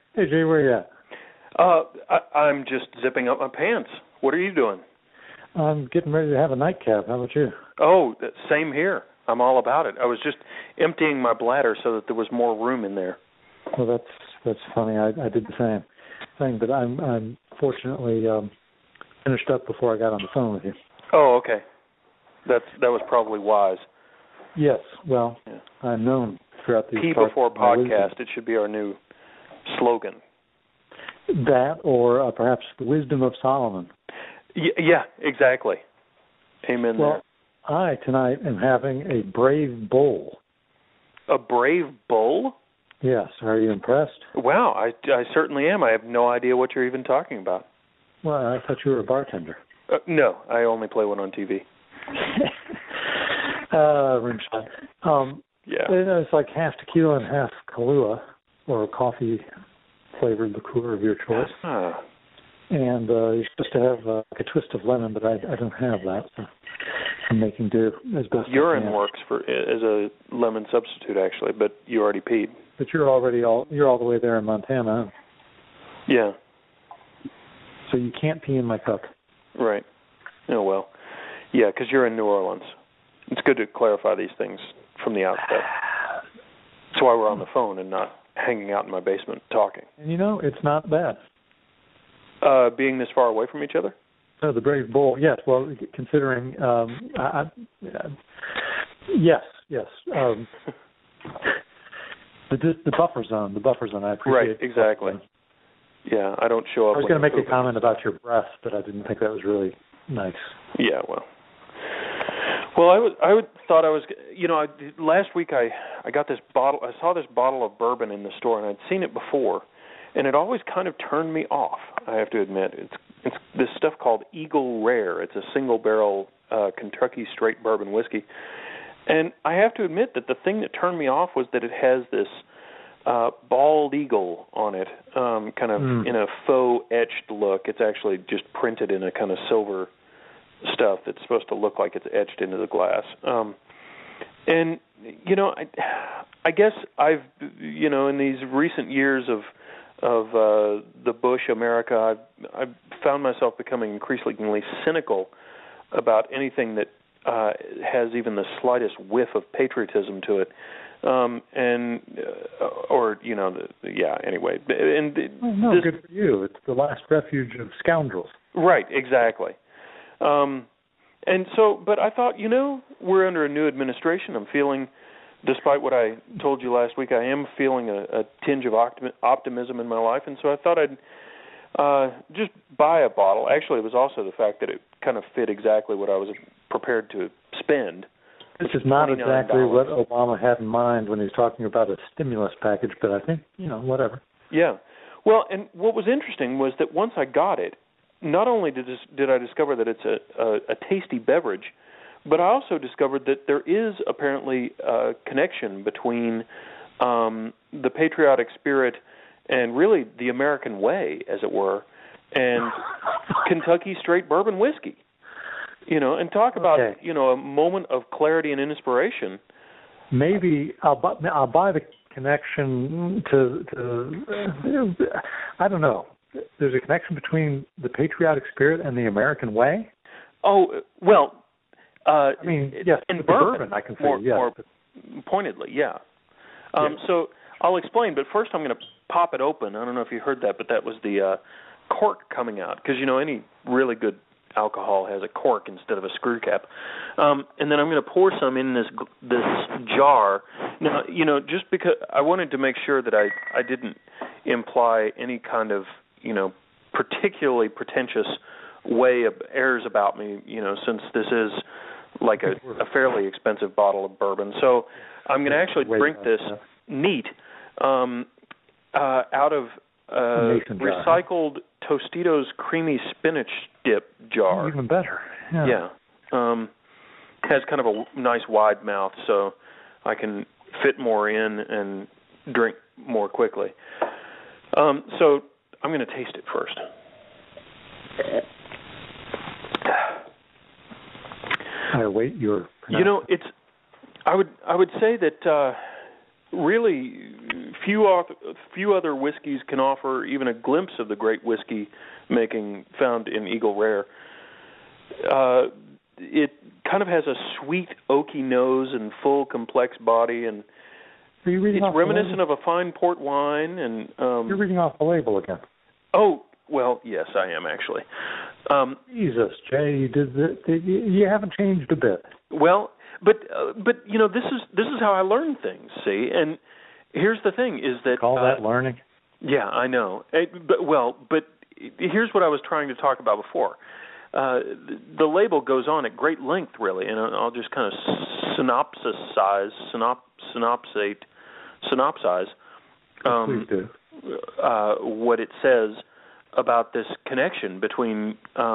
Hey, Jay, where you at? I'm just zipping up my pants. What are you doing? I'm getting ready to have a nightcap. How about you? Oh, same here. I'm all about it. I was just emptying my bladder so that there was more room in there. Well, that's funny. I did the same thing, but I'm fortunately finished up before I got on the phone with you. Oh, okay. That was probably wise. Yes. Well, yeah. I'm known throughout these Pee before podcast. It should be our new slogan. That, or perhaps the wisdom of Solomon. Yeah, exactly. Amen. Well, I tonight am having a brave bull. A brave bull? Yes. Are you impressed? Wow, I certainly am. I have no idea what you're even talking about. Well, I thought you were a bartender. No, I only play one on TV. Rimshot. Yeah. It's like half tequila and half Kahlua, or a coffee-flavored liqueur of your choice. Ah. And you're supposed to have like a twist of lemon, but I don't have that. So I'm making do as best Urine I can. works as a lemon substitute, actually, but you already peed. But you're all the way there in Montana. Yeah. So you can't pee in my cup. Right. Oh, well. Yeah, because you're in New Orleans. It's good to clarify these things from the outset. That's why we're on the phone and not hanging out in my basement talking. And it's not bad. Being this far away from each other? No, the brave bull. Yes. Well, considering, yes. The buffer zone. I appreciate. Right. Exactly. Yeah, I don't show up. I was going to make a comment about your breath, but I didn't think that was really nice. Yeah. Well, I thought I was. Last week I got this bottle. I saw this bottle of bourbon in the store, and I'd seen it before. And it always kind of turned me off, I have to admit. It's this stuff called Eagle Rare. It's a single-barrel Kentucky straight bourbon whiskey. And I have to admit that the thing that turned me off was that it has this bald eagle on it, kind of in a faux etched look. It's actually just printed in a kind of silver stuff that's supposed to look like it's etched into the glass. And, I guess I've, in these recent years of the Bush America, I've found myself becoming increasingly cynical about anything that has even the slightest whiff of patriotism to it, anyway. Good for you. It's the last refuge of scoundrels. Right, exactly. But I thought, we're under a new administration. I'm feeling, despite what I told you last week, I am feeling a tinge of optimism in my life, and so I thought I'd just buy a bottle. Actually, it was also the fact that it kind of fit exactly what I was prepared to spend. This is not exactly what Obama had in mind when he was talking about a stimulus package, but I think, whatever. Yeah. Well, and what was interesting was that once I got it, not only did I discover that it's a tasty beverage, but I also discovered that there is apparently a connection between the patriotic spirit and really the American way, as it were, and Kentucky straight bourbon whiskey. And talk about, a moment of clarity and inspiration. Maybe I'll buy the connection to I don't know. There's a connection between the patriotic spirit and the American way? Oh, well, yes, in bourbon, I can say, yes. More pointedly, yeah. So I'll explain, but first I'm going to pop it open. I don't know if you heard that, but that was the cork coming out, because, any really good alcohol has a cork instead of a screw cap. And then I'm going to pour some in this jar. Now, just because I wanted to make sure that I didn't imply any kind of, particularly pretentious way of airs about me, since this is like a fairly expensive bottle of bourbon. So I'm going to actually drink this neat out of recycled Tostitos creamy spinach dip jar. Even better. Yeah. Has kind of a nice wide mouth, so I can fit more in and drink more quickly. So I'm going to taste it first. I await your. I would say that really few other whiskeys can offer even a glimpse of the great whiskey making found in Eagle Rare. It kind of has a sweet, oaky nose and full, complex body, and it's reminiscent of a fine port wine. And you're reading off the label again. Oh, well, yes, I am actually. Jesus, Jay, you haven't changed a bit. Well, but you know, this is how I learn things. See, and here's the thing: is that call that learning? Yeah, I know. But here's what I was trying to talk about before. The label goes on at great length, really, and I'll just kind of synopsize Please do. What it says about this connection between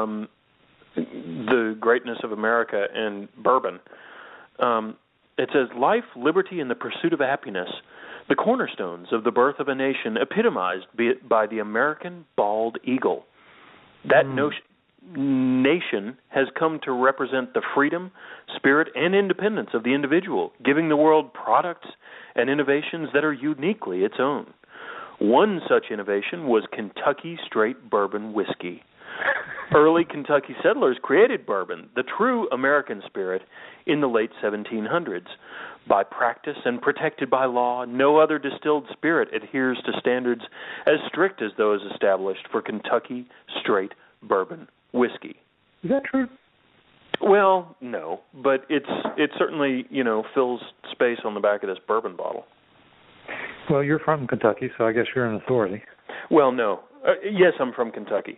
the greatness of America and bourbon. It says, life, liberty, and the pursuit of happiness, the cornerstones of the birth of a nation, epitomized by the American bald eagle. That nation has come to represent the freedom, spirit, and independence of the individual, giving the world products and innovations that are uniquely its own. One such innovation was Kentucky Straight Bourbon Whiskey. Early Kentucky settlers created bourbon, the true American spirit, in the late 1700s. By practice and protected by law, no other distilled spirit adheres to standards as strict as those established for Kentucky Straight Bourbon Whiskey. Is that true? Well, no, but it certainly, you know, fills space on the back of this bourbon bottle. Well, you're from Kentucky, so I guess you're an authority. Well, no. Yes, I'm from Kentucky,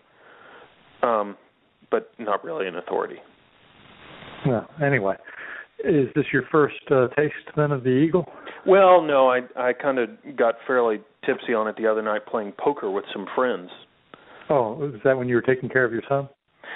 but not really an authority. Well, anyway, is this your first taste, then, of the Eagle? Well, no, I kind of got fairly tipsy on it the other night playing poker with some friends. Oh, was that when you were taking care of your son?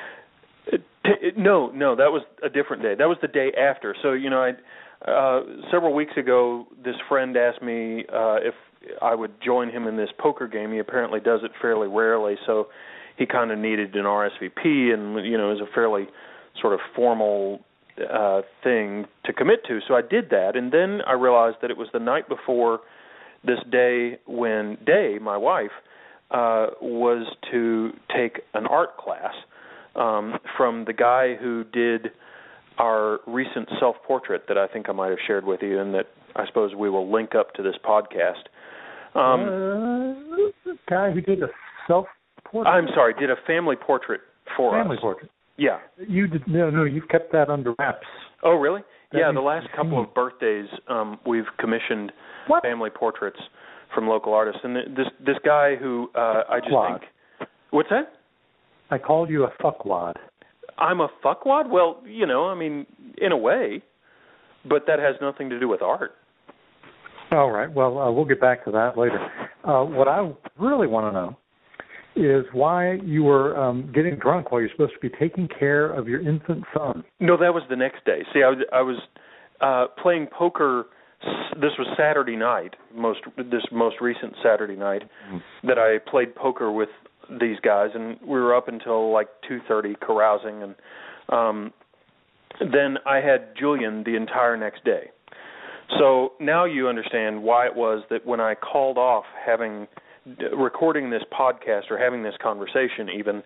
No, that was a different day. That was the day after. So, you know, several weeks ago, this friend asked me if I would join him in this poker game. He apparently does it fairly rarely, so he kind of needed an RSVP, and, you know, it was a fairly sort of formal thing to commit to. So I did that, and then I realized that it was the night before this day when Day, my wife, was to take an art class from the guy who did our recent self-portrait that I think I might have shared with you, and that I suppose we will link up to this podcast. The guy who did a self-portrait? I'm sorry, did a family portrait for us. Family portrait? Yeah. You did, no, you've kept that under wraps. Oh, really? Yeah, the last couple of birthdays, we've commissioned family portraits from local artists, and this guy who I just think. What's that? I called you a fuckwad. I'm a fuckwad? Well, you know, I mean, in a way, but that has nothing to do with art. All right. Well, we'll get back to that later. What I really want to know is why you were getting drunk while you're supposed to be taking care of your infant son. No, that was the next day. See, I was playing poker. This was Saturday night, this most recent Saturday night, that I played poker with these guys, and we were up until like 2:30 carousing, and then I had Julian the entire next day. So now you understand why it was that when I called off recording this podcast or having this conversation even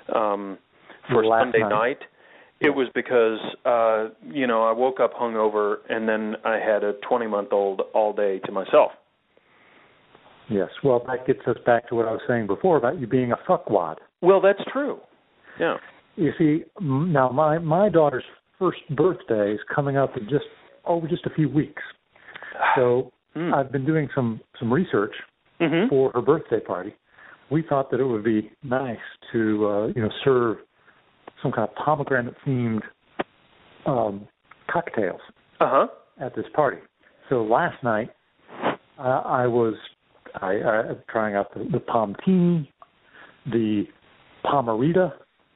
for Sunday night, it was because, you know, I woke up hungover and then I had a 20-month-old all day to myself. Yes, well, that gets us back to what I was saying before about you being a fuckwad. Well, that's true. Yeah. You see, now my daughter's first birthday is coming up in just a few weeks. So I've been doing some research for her birthday party. We thought that it would be nice to serve some kind of pomegranate-themed cocktails at this party. So last night I was trying out the Pomtini, the Pomerita,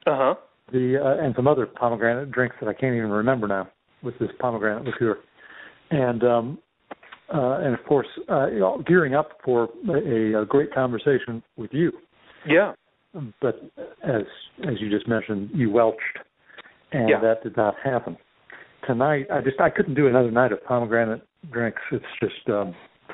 and some other pomegranate drinks that I can't even remember now with this pomegranate liqueur, and of course gearing up for a great conversation with you. Yeah. But as you just mentioned, you welched, and that did not happen. Tonight, I couldn't do another night of pomegranate drinks. It's just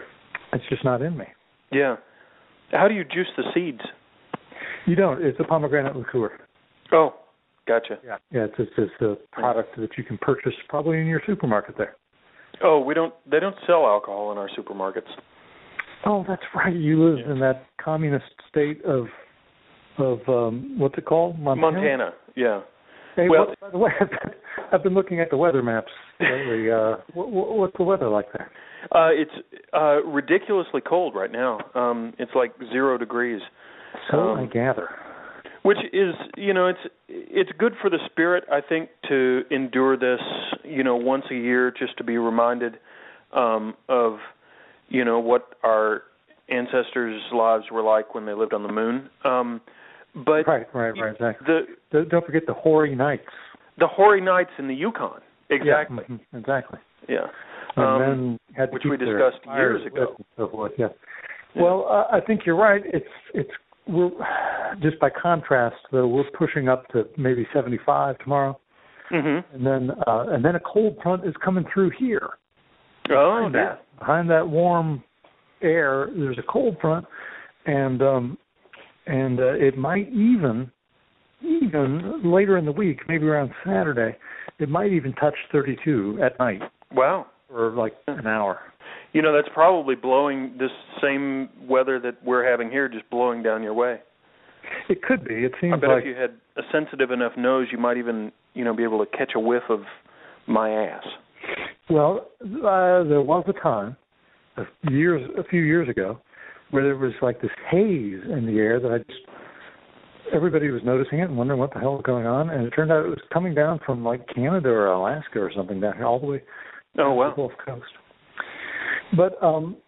It's just not in me. Yeah. How do you juice the seeds? You don't. It's a pomegranate liqueur. Oh, gotcha. Yeah. Yeah, it's a product that you can purchase probably in your supermarket there. Oh, they don't sell alcohol in our supermarkets. Oh, that's right. You live in that communist state of what's it called? Montana, yeah. Hey, well, by the way, I've been looking at the weather maps lately. What's the weather like there? It's ridiculously cold right now. It's like 0 degrees. So I gather. Which is, it's good for the spirit, I think, to endure this, once a year, just to be reminded of, what our ancestors' lives were like when they lived on the moon. But right, exactly. Don't forget the hoary nights. The hoary nights in the Yukon, exactly. Yeah, exactly. Yeah. And then had to which keep we discussed years ago. And so forth, yeah. Well, I think you're right. We're just by contrast, though, we're pushing up to maybe 75 tomorrow, and then a cold front is coming through here. Oh, behind that warm air, there's a cold front, and it might even later in the week, maybe around Saturday, it might even touch 32 at night. Wow. For like an hour. That's probably blowing this same weather that we're having here, just blowing down your way. It could be. It seems I bet like if you had a sensitive enough nose, you might even, be able to catch a whiff of my ass. Well, there was a time, a few years ago, where there was like this haze in the air that everybody was noticing it and wondering what the hell was going on, and it turned out it was coming down from like Canada or Alaska or something down here all the way to the Gulf Coast. But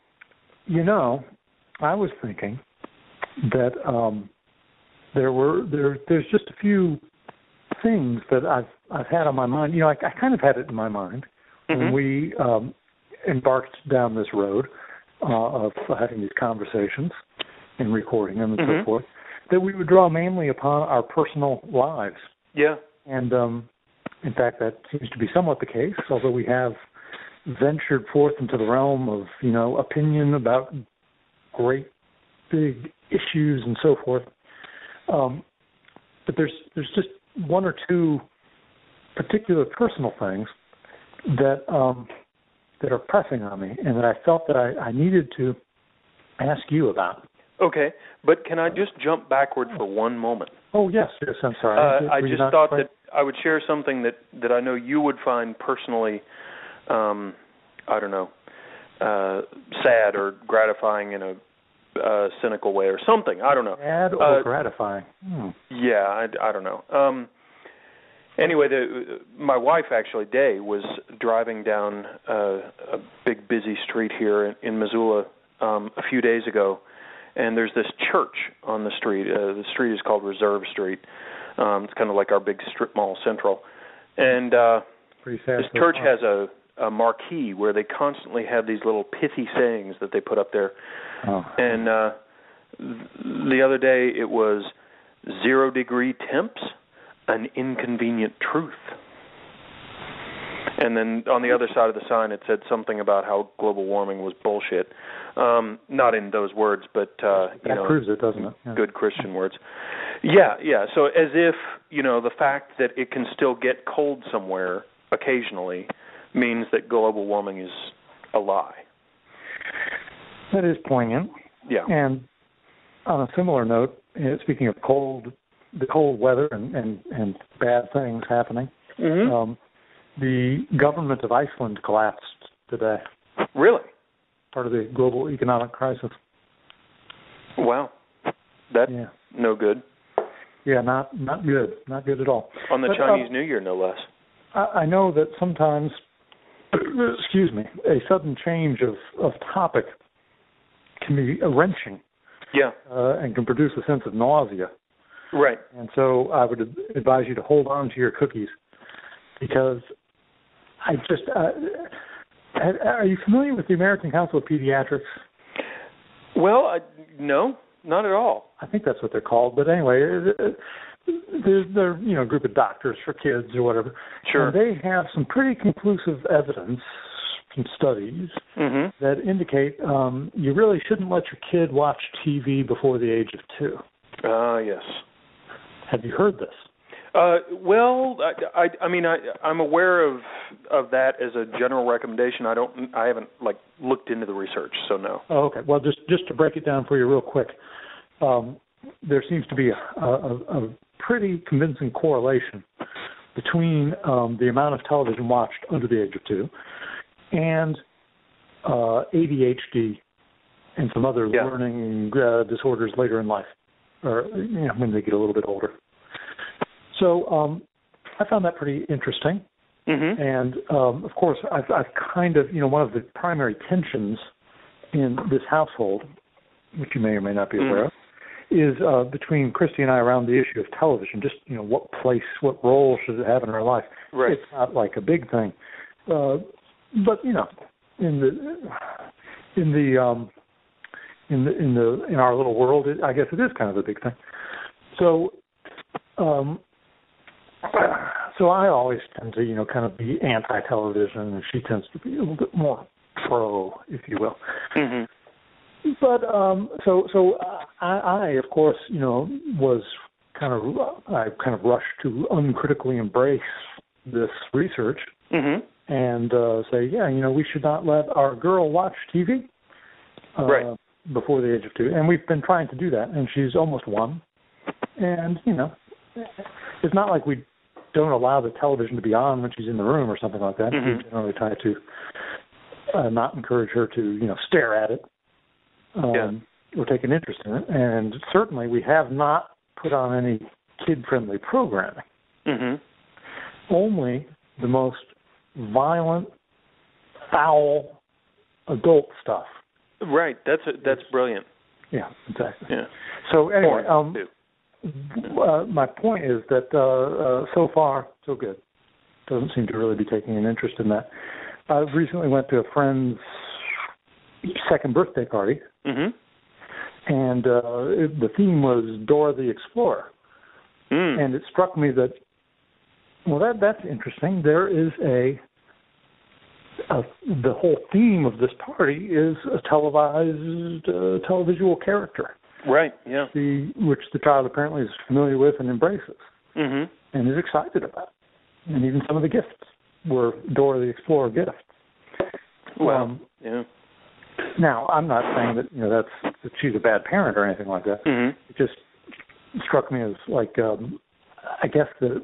I was thinking that there's just a few things that I've had on my mind. I kind of had it in my mind when we embarked down this road of having these conversations and recording them and so forth, that we would draw mainly upon our personal lives. Yeah. And in fact, that seems to be somewhat the case, although we have ventured forth into the realm of, opinion about great big issues and so forth. But there's just one or two particular personal things that are pressing on me and that I felt that I needed to ask you about. Okay, but can I just jump backward for one moment? Oh, yes, I'm sorry. I just thought that I would share something that I know you would find personally, sad or gratifying in a cynical way or something. I don't know. Sad or gratifying? Yeah, I don't know. Anyway, my wife, actually, Day, was driving down a big busy street here in Missoula a few days ago, and there's this church on the street. The street is called Reserve Street. It's kind of like our big strip mall central. And this church has a marquee where they constantly have these little pithy sayings that they put up there. Oh. And the other day it was 0 degree temps, an inconvenient truth. And then on the other side of the sign it said something about how global warming was bullshit. Not in those words, but that proves it, doesn't it? Yeah. Good Christian words. Yeah. So as if, the fact that it can still get cold somewhere occasionally means that global warming is a lie. That is poignant. Yeah. And on a similar note, speaking of the cold weather and bad things happening, the government of Iceland collapsed today. Really? Part of the global economic crisis. Wow. That's no good. Yeah, not good. Not good at all. On the Chinese New Year, no less. I know that sometimes, a sudden change of topic can be wrenching. Yeah. And can produce a sense of nausea. Right. And so I would advise you to hold on to your cookies, because I just are you familiar with the American Council of Pediatrics? Well, no, not at all. I think that's what they're called. But anyway, they're a group of doctors for kids or whatever. Sure. And they have some pretty conclusive evidence, some studies that indicate you really shouldn't let your kid watch TV before the age of 2. Yes. Have you heard this? Well, I'm aware of that as a general recommendation. I haven't looked into the research, so no. Oh, okay. Well, just to break it down for you real quick, there seems to be a pretty convincing correlation between the amount of television watched under the age of 2 and ADHD and some other learning disorders later in life, or when they get a little bit older. So I found that pretty interesting. And, of course, I've kind of, one of the primary tensions in this household, which you may or may not be aware of, is between Christy and I around the issue of television, just, what role should it have in our life. Right. It's not like a big thing. But, in our little world, I guess it is kind of a big thing. So, so I always tend to, kind of be anti-television, and she tends to be a little bit more pro, if you will. But so I of course, was kind of rushed to uncritically embrace this research and say, we should not let our girl watch TV before the age of 2, and we've been trying to do that, and she's almost 1, and it's not like we don't allow the television to be on when she's in the room or something like that. We generally try to not encourage her to, stare at it or take an interest in it. And certainly we have not put on any kid-friendly programming. Only the most violent, foul adult stuff. Right. That's brilliant. Yeah, exactly. Yeah. So anyway, my point is that so far, so good. Doesn't seem to really be taking an interest in that. I recently went to a friend's second birthday party, and the theme was Dora the Explorer. And it struck me that, that's interesting. There is the whole theme of this party is a televised televisual character. Right, yeah. Which the child apparently is familiar with and embraces, and is excited about. And even some of the gifts were Dora the Explorer gifts. Well, yeah. Now, I'm not saying that that she's a bad parent or anything like that. It just struck me as I guess that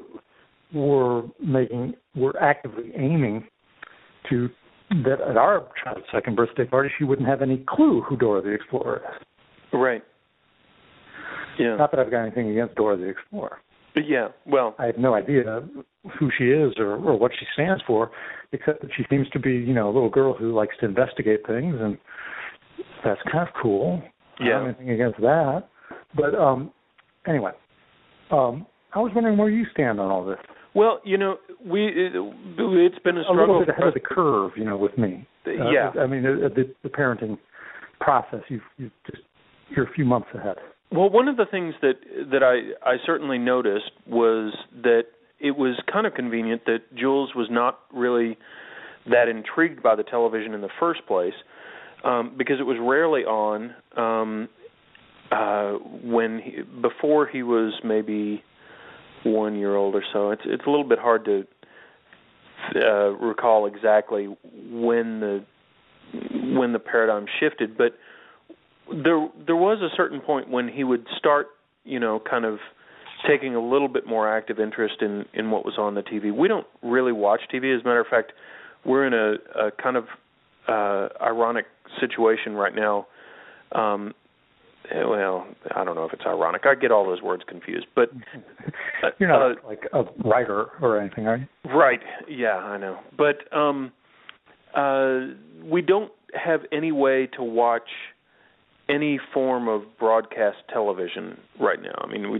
we're actively aiming to that at our child's second birthday party she wouldn't have any clue who Dora the Explorer is. Right. Yeah. Not that I've got anything against Dora the Explorer. Yeah, well, I have no idea who she is or what she stands for, except that she seems to be, a little girl who likes to investigate things, and that's kind of cool. Yeah. I don't have anything against that. But anyway, I was wondering where you stand on all this. Well, it's been a struggle. A little bit ahead of the curve, with me. Yeah. I mean, the parenting process, you're a few months ahead. Well, one of the things that I certainly noticed was that it was kind of convenient that Jules was not really that intrigued by the television in the first place, because it was rarely on before he was maybe 1 year old or so. It's a little bit hard to recall exactly when the paradigm shifted, but there was a certain point when he would start, kind of taking a little bit more active interest in what was on the TV. We don't really watch TV. As a matter of fact, we're in a kind of ironic situation right now. Well, I don't know if it's ironic. I get all those words confused, but you're not like a writer or anything, are you? Right. Yeah, I know. But we don't have any way to watch any form of broadcast television right now. I mean,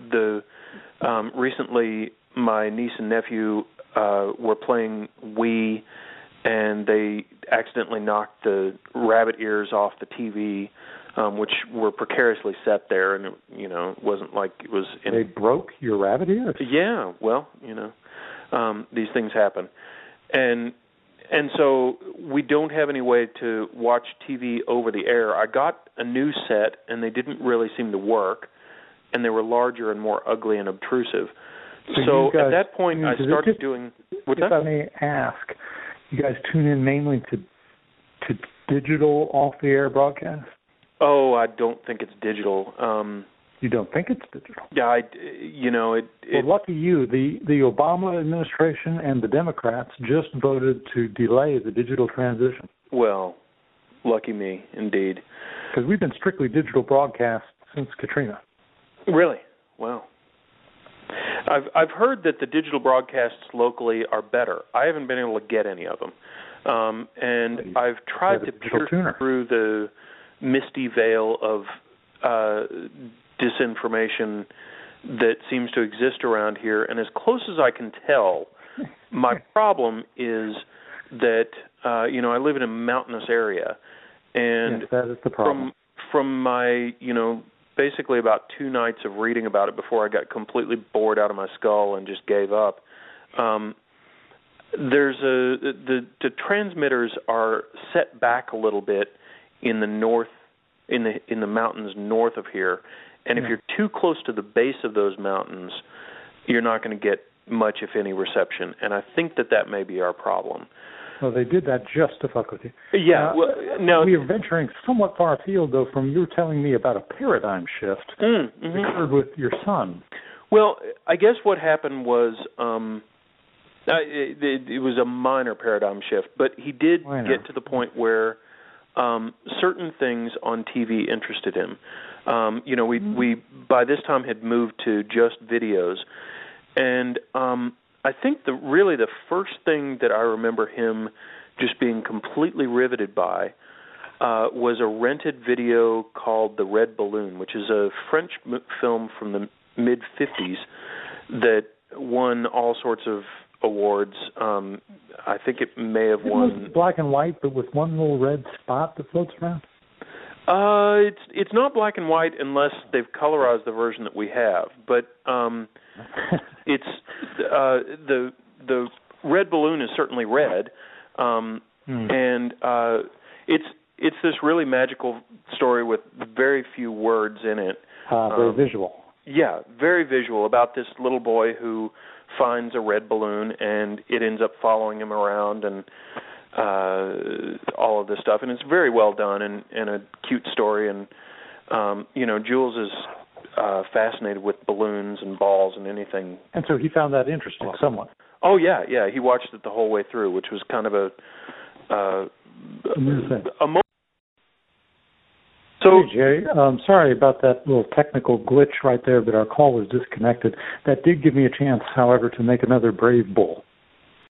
recently my niece and nephew were playing Wii, and they accidentally knocked the rabbit ears off the TV, which were precariously set there, and it wasn't like it was. They broke your rabbit ears? Yeah. Well, these things happen, and And so we don't have any way to watch TV over the air. I got a new set, and they didn't really seem to work, and they were larger and more ugly and obtrusive. So at that point, I started doing... What's that? If I may ask, you guys tune in mainly to digital off-the-air broadcasts? Oh, I don't think it's digital. You don't think it's digital? Yeah, Well, lucky you. The Obama administration and the Democrats just voted to delay the digital transition. Well, lucky me, indeed. Because we've been strictly digital broadcasts since Katrina. Really? Wow. I've heard that the digital broadcasts locally are better. I haven't been able to get any of them. And I've tried to pierce through the misty veil of disinformation that seems to exist around here, and as close as I can tell, my problem is that I live in a mountainous area, and yes, that is the problem. From my basically about 2 nights of reading about it before I got completely bored out of my skull and just gave up. The transmitters are set back a little bit in the north, in the mountains north of here. And if you're too close to the base of those mountains, you're not going to get much, if any, reception. And I think that may be our problem. Well, they did that just to fuck with you. Yeah. We are venturing somewhat far afield, though, from you telling me about a paradigm shift that occurred with your son. Well, I guess what happened was it was a minor paradigm shift, but he did get to the point where certain things on TV interested him. We by this time had moved to just videos, and I think the first thing that I remember him just being completely riveted by was a rented video called The Red Balloon, which is a French film from the mid-'50s that won all sorts of awards. I think it may have won... black and white, but with one little red spot that floats around? It's not black and white unless they've colorized the version that we have. But it's the Red Balloon is certainly red, and it's this really magical story with very few words in it. Very visual. Yeah, very visual, about this little boy who finds a red balloon and it ends up following him around and all of this stuff. And it's very well done and a cute story. And, Jules is fascinated with balloons and balls and anything. And so he found that interesting somewhat. Oh, yeah. He watched it the whole way through, which was kind of a So, hey, Jerry, sorry about that little technical glitch right there, but our call was disconnected. That did give me a chance, however, to make another brave bull.